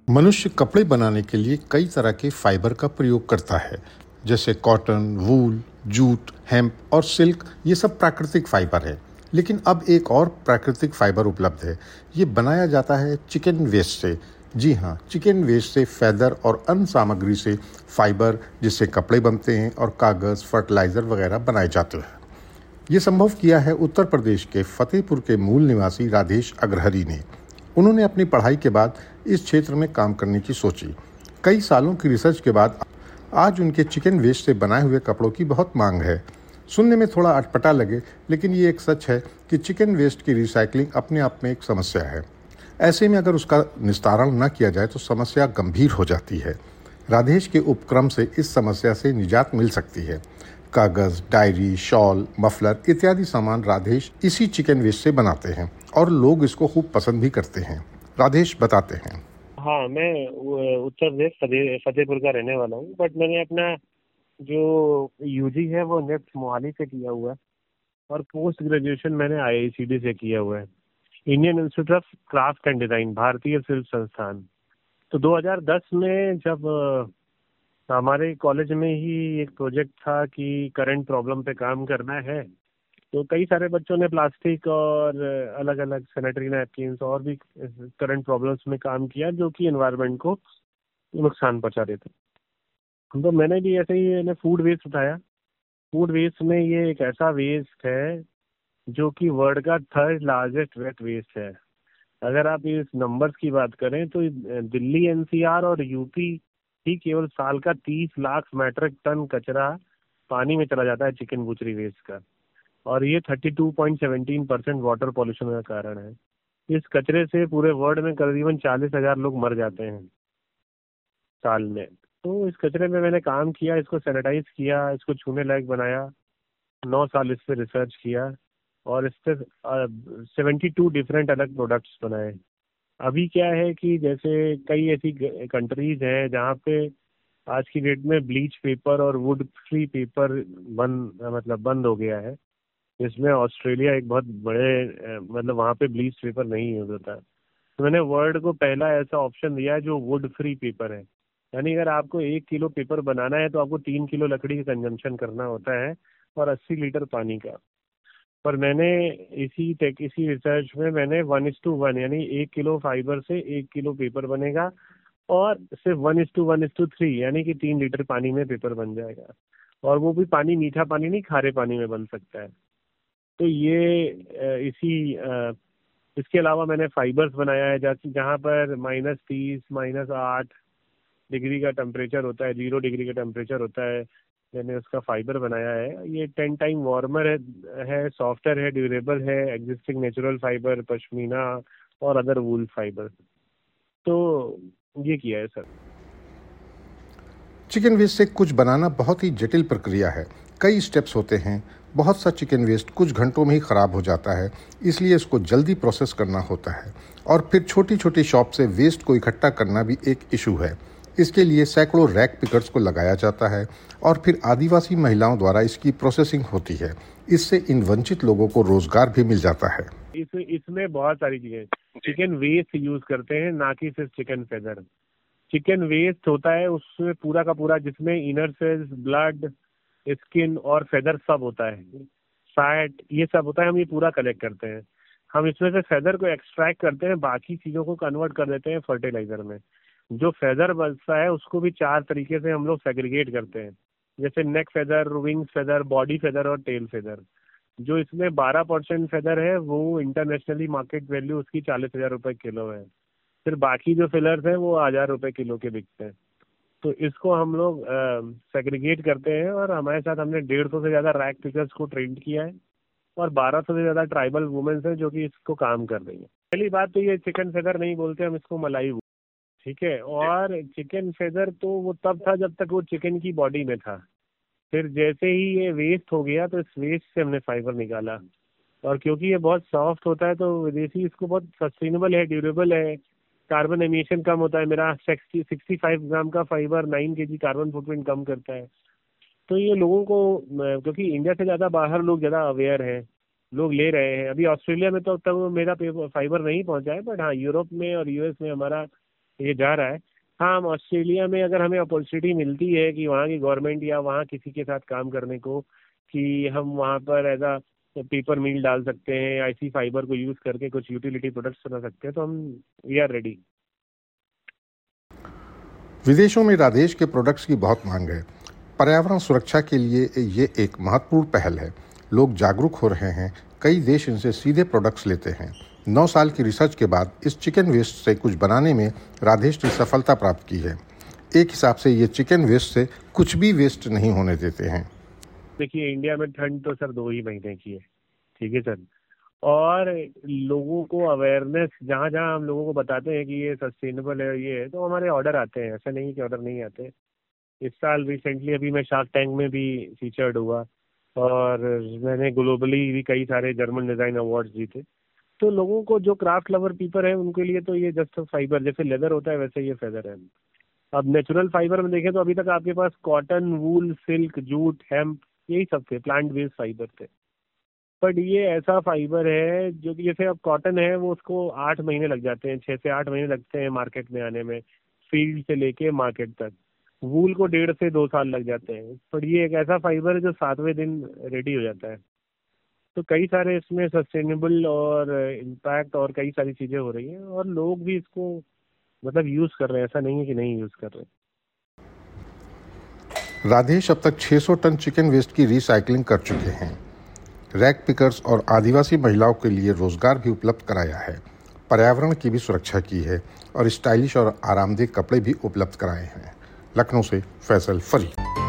मनुष्य कपड़े बनाने के लिए कई तरह के फाइबर का प्रयोग करता है, जैसे कॉटन, वूल, जूट, हेम्प और सिल्क। ये सब प्राकृतिक फाइबर है। लेकिन अब एक और प्राकृतिक फाइबर उपलब्ध है। ये बनाया जाता है चिकन वेस्ट से। जी हाँ, चिकन वेस्ट से फैदर और अन्य सामग्री से फाइबर, जिससे कपड़े बनते हैं और कागज़, फर्टिलाइज़र वगैरह बनाए जाते हैं। ये संभव किया है उत्तर प्रदेश के फतेहपुर के मूल निवासी राधेश अग्रहरी ने। उन्होंने अपनी पढ़ाई के बाद इस क्षेत्र में काम करने की सोची। कई सालों की रिसर्च के बाद आज उनके चिकन वेस्ट से बनाए हुए कपड़ों की बहुत मांग है। सुनने में थोड़ा अटपटा लगे, लेकिन ये एक सच है कि चिकन वेस्ट की रिसाइकलिंग अपने आप में एक समस्या है। ऐसे में अगर उसका निस्तारण न किया जाए तो समस्या गंभीर हो जाती है। राधेश के उपक्रम से इस समस्या से निजात मिल सकती है। कागज, डायरी, शॉल, मफलर इत्यादि सामान राधेश इसी चिकन वेस्ट से बनाते हैं और लोग इसको खूब पसंद भी करते हैं। राधेश बताते हैं। हाँ, मैं उत्तर प्रदेश फतेहपुर का रहने वाला हूँ, बट मैंने अपना जो यूजी है वो नेफ्ट मोहाली से किया हुआ है और पोस्ट ग्रेजुएशन मैंने आईआईसीडी से किया हुआ है, Indian institute of craft and design, भारतीय शिल्प संस्थान। तो 2010 में जब हमारे कॉलेज में ही एक प्रोजेक्ट था कि करंट प्रॉब्लम पे काम करना है, तो कई सारे बच्चों ने प्लास्टिक और अलग अलग सैनिटरी नैपकिन्स और भी करंट प्रॉब्लम्स में काम किया जो कि एनवायरनमेंट को नुकसान पहुंचा देते। तो मैंने भी ऐसे ही मैंने फूड वेस्ट उठाया। फूड वेस्ट में ये एक ऐसा वेस्ट है जो कि वर्ल्ड का थर्ड लार्जेस्ट वेट वेस्ट है। अगर आप इस नंबर्स की बात करें तो दिल्ली एनसीआर और यूपी ही केवल साल का 30 लाख मेट्रिक टन कचरा पानी में चला जाता है चिकन बुचरी वेस्ट का, और ये 32.17% वाटर पॉल्यूशन का कारण है। इस कचरे से पूरे वर्ल्ड में करीबन 40,000 लोग मर जाते हैं साल में। तो इस कचरे में मैंने काम किया, इसको सैनिटाइज किया, इसको छूने लायक बनाया, 9 साल इस पे रिसर्च किया और इस पे 72 डिफरेंट अलग प्रोडक्ट्स बनाए। अभी क्या है कि जैसे कई ऐसी कंट्रीज हैं जहाँ पे आज की डेट में ब्लीच पेपर और वुड फ्री पेपर बंद हो गया है। इसमें ऑस्ट्रेलिया एक बहुत बड़े मतलब वहाँ पे ब्लीच पेपर नहीं यूज होता है। तो मैंने वर्ल्ड को पहला ऐसा ऑप्शन दिया है जो वुड फ्री पेपर है। यानी अगर आपको 1 किलो पेपर बनाना है तो आपको 3 किलो लकड़ी का कंजम्पशन करना होता है और 80 लीटर पानी का। पर मैंने इसी रिसर्च में मैंने 1:1 यानी 1 किलो फाइबर से 1 किलो पेपर बनेगा, और सिर्फ 1:1:3 यानी कि 3 लीटर पानी में पेपर बन जाएगा। और वो भी पानी मीठा पानी नहीं, खारे पानी में बन सकता है। तो ये इसके अलावा मैंने फाइबर्स बनाया है जहाँ पर -30 -8 डिग्री का टेम्परेचर होता है, 0 डिग्री का टेम्परेचर होता है। मैंने उसका फाइबर बनाया है। ये 10 टाइम वार्मर है, सॉफ्टर है, ड्यूरेबल है, एग्जिस्टिंग नेचुरल फाइबर, पश्मीना और अदर वूल फाइबर। तो ये किया है सर। चिकन वेस्ट से कुछ बनाना बहुत ही जटिल प्रक्रिया है। कई स्टेप्स होते हैं। बहुत सा चिकन वेस्ट कुछ घंटों में ही ख़राब हो जाता है, इसलिए इसको जल्दी प्रोसेस करना होता है। और फिर छोटी छोटी शॉप से वेस्ट को इकट्ठा करना भी एक इशू है। इसके लिए सैकड़ों रैक पिकर्स को लगाया जाता है और फिर आदिवासी महिलाओं द्वारा इसकी प्रोसेसिंग होती है। इससे इन वंचित लोगों को रोजगार भी मिल जाता है। इसमें बहुत सारी चीजें, चिकन वेस्ट यूज करते हैं, ना कि सिर्फ चिकन फेदर। चिकन वेस्ट होता है उसमें पूरा का पूरा, जिसमें इनर सेल्स, ब्लड, स्किन और फेदर सब होता है, फैट, ये सब होता है। हम ये पूरा कलेक्ट करते हैं। हम इसमें से फेदर को एक्सट्रैक्ट करते हैं, बाकी चीज़ों को कन्वर्ट कर देते हैं फर्टिलाइजर में। जो फेदर बचता है उसको भी 4 तरीके से हम लोग सेग्रीगेट करते हैं, जैसे neck feather, wings feather, body feather और टेल फेदर। जो इसमें 12% फेदर है वो इंटरनेशनली मार्केट वैल्यू उसकी 40,000 रुपये किलो है। फिर बाकी जो फिलर्स हैं वो 1,000 रुपये किलो के बिकते हैं। तो इसको हम लोग सेग्रीगेट करते हैं, और हमारे साथ हमने 150 से ज़्यादा रैक पिकर्स को ट्रेन किया है और 1200 से ज़्यादा ट्राइबल वुमेन्स हैं जो कि इसको काम कर रही है। पहली बात तो ये चिकन फेदर नहीं बोलते, हम इसको मलाई बोलते हैं, ठीक है। और चिकन फेदर तो वो तब था जब तक वो चिकन की बॉडी में था। फिर जैसे ही ये वेस्ट हो गया तो इस वेस्ट से हमने फाइबर निकाला, और क्योंकि ये बहुत सॉफ्ट होता है तो विदेशी इसको बहुत सस्टेनेबल है, ड्यूरेबल है, कार्बन एमिशन कम होता है। मेरा 65 ग्राम का फाइबर 9 kg कार्बन फुटप्रिंट कम करता है। तो ये लोगों को क्योंकि इंडिया से ज़्यादा बाहर लोग ज़्यादा अवेयर हैं, लोग ले रहे हैं। अभी ऑस्ट्रेलिया में तो तब मेरा फाइबर नहीं पहुंचा है, बट हाँ यूरोप में और यूएस में हमारा ये जा रहा है। हाँ, हम ऑस्ट्रेलिया में अगर हमें अपॉर्चुनिटी मिलती है कि वहाँ की गवर्नमेंट या वहाँ किसी के साथ काम करने को, कि हम वहाँ पर एज अ पेपर मिल डाल सकते हैं या इसी फाइबर को यूज़ करके कुछ यूटिलिटी प्रोडक्ट्स बना सकते हैं, तो हम वी आर रेडी। विदेशों में राधेश के प्रोडक्ट्स की बहुत मांग है। पर्यावरण सुरक्षा के लिए ये एक महत्वपूर्ण पहल है। लोग जागरूक हो रहे हैं। कई देश इनसे सीधे प्रोडक्ट्स लेते हैं। 9 साल की रिसर्च के बाद इस चिकन वेस्ट से कुछ बनाने में राधेश ने सफलता प्राप्त की है। एक हिसाब से ये चिकन वेस्ट से कुछ भी वेस्ट नहीं होने देते हैं। देखिए, इंडिया में ठंड तो सर 2 ही महीने की है, ठीक है सर। और लोगों को अवेयरनेस, जहाँ जहाँ हम लोगों को बताते हैं कि ये सस्टेनेबल है, ये है, तो हमारे ऑर्डर आते हैं। ऐसा नहीं कि ऑर्डर नहीं आते। इस साल रिसेंटली अभी मैं शार्क टैंक में भी फीचर्ड हुआ, और मैंने ग्लोबली भी कई सारे जर्मन डिज़ाइन अवार्ड्स जीते। तो लोगों को, जो क्राफ्ट लवर पीपल है, उनके लिए तो ये जस्ट फाइबर, जैसे लेदर होता है वैसे ये फेदर है। अब नेचुरल फाइबर में देखें तो अभी तक आपके पास cotton, wool, silk, jute, hemp, यही सब थे, प्लांट बेस्ड फाइबर थे। बट ये ऐसा फाइबर है जो कि, जैसे अब कॉटन है, वो उसको 8 महीने लग जाते हैं, 6 से 8 महीने लगते हैं मार्केट में आने में, फील्ड से लेके मार्केट तक। वूल को 1.5 से 2 साल लग जाते हैं। पर ये एक ऐसा फाइबर है जो 7वें दिन रेडी हो जाता है। तो कई सारे इसमें सस्टेनेबल और इम्पैक्ट और कई सारी चीज़ें हो रही हैं, और लोग भी इसको मतलब यूज़ कर रहे हैं, ऐसा नहीं है कि नहीं यूज़ कर रहे हैं। राधेश अब तक 600 टन चिकन वेस्ट की रिसाइकलिंग कर चुके हैं। रैक पिकर्स और आदिवासी महिलाओं के लिए रोजगार भी उपलब्ध कराया है। पर्यावरण की भी सुरक्षा की है और स्टाइलिश और आरामदेह कपड़े भी उपलब्ध कराए हैं। लखनऊ से फैसल फरीद।